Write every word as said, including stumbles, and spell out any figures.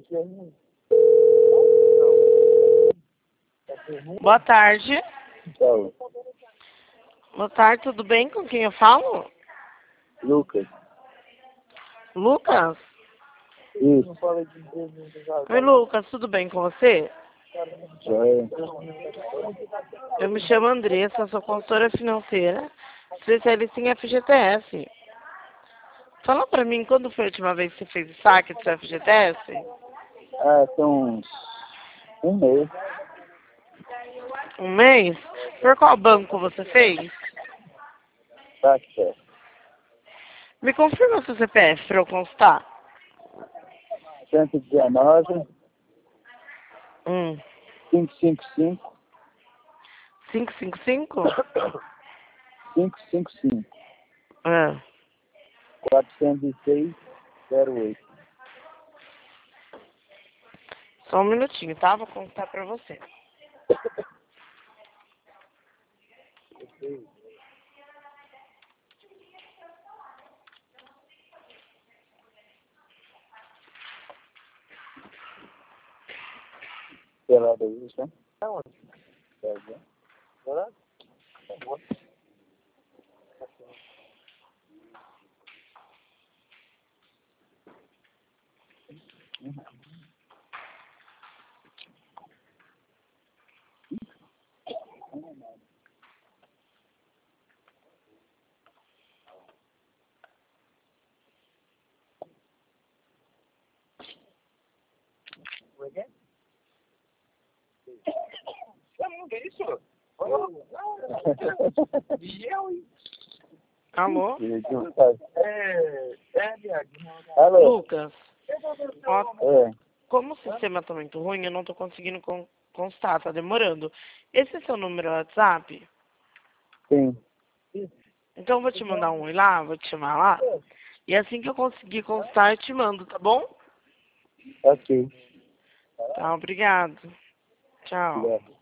Boa tarde. Fala. Boa tarde, tudo bem? Com quem eu falo? Lucas. Lucas? Isso. Oi, Lucas, tudo bem com você? Joia. Eu me chamo Andressa, sou consultora financeira, especialista em F G T S. Fala pra mim, quando foi a última vez que você fez o saque do seu F G T S? Ah, são uns um mês. Um mês? Por qual banco você fez? Tá, que Me confirma o seu C P F pra eu constar. cento e dezenove, Hum. quinhentos e cinquenta e cinco, cinco cinco cinco? quinhentos e cinquenta e cinco, Ah. quatrocentos e seis, zero oito. Só um minutinho, tá? Vou contar pra você. Pelado aí, né? Aonde? Pelado. Pelado? Alô? Alô? Lucas, ó, É, como o sistema tá muito ruim, eu não tô conseguindo con- constar, tá demorando. Esse é seu número WhatsApp? sim. Então eu vou te mandar um oi lá, vou te chamar lá. E assim que eu conseguir constar, eu te mando, tá bom? Ok. Tá, obrigado. Tchau. Obrigado.